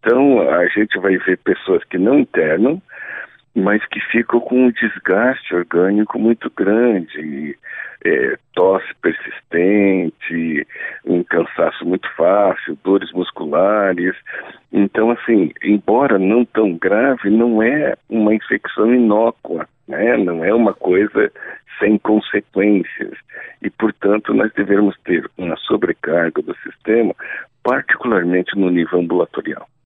Então, a gente vai ver pessoas que não internam, mas que ficam com um desgaste orgânico muito grande, tosse persistente, um cansaço muito fácil, dores musculares. Então, assim, embora não tão grave, não é uma infecção inócua, né? Não é uma coisa sem consequências. E, portanto, nós devemos ter uma sobrecarga do sistema, particularmente no nível ambulatorial.